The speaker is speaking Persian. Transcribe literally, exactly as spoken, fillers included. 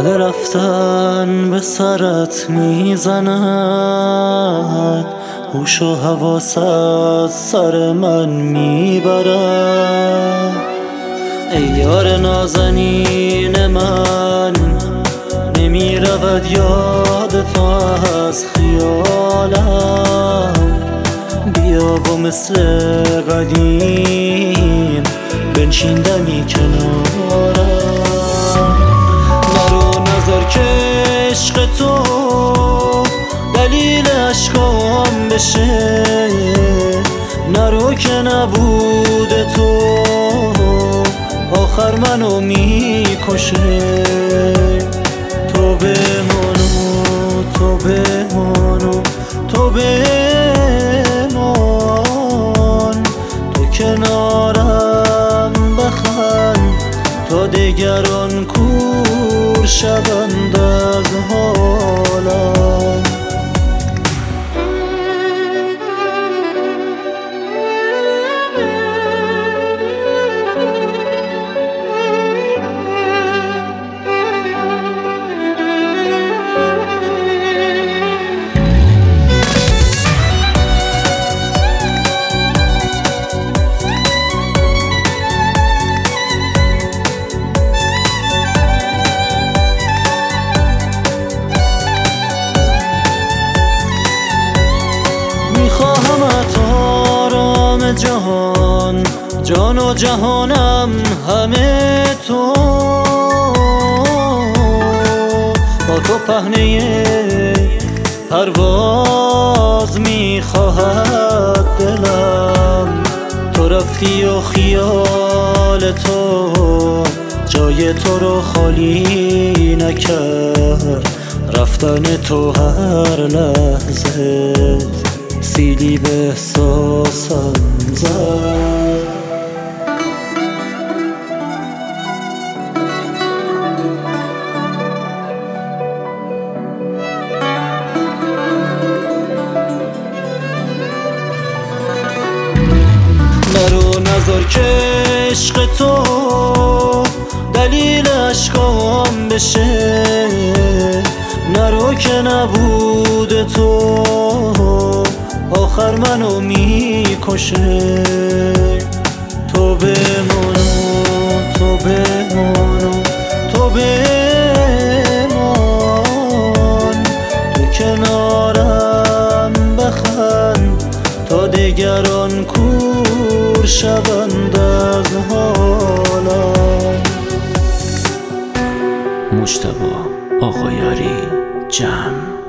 باد رفتن به سرت میزند، هوش و حواس از سر من میبرد. ای یار نازنین من، نمیرود یاد تو از خیالم. بیا و مثل قدیم بنشین دمی کنارم. نرو نظر که عشق تو دلیل عشقام بشه، نرو که نبود تو آخر منو میکشه. تو بمانو تو بمانو تو بمان، تو کنارم بخند تا دگران کور شوند از حالم. میخواهمت آرام جهان، جان و جهانم همه تو. با تو پهنه پرواز میخواهد دلم. تو رفتی و خیال تو جای تو رو خالی نکرد. رفتن تو هر لحظه سیلی به احساسم زد. نرو نظر که عشق تو دلیل عشقام بشه، نرو که نبود تو آخر منو میکشه. تو بمانو تو بمانو تو بمان، تو کنارم بخند تا دگران کور شوند از حالم. مجتبی آقایاری جمع.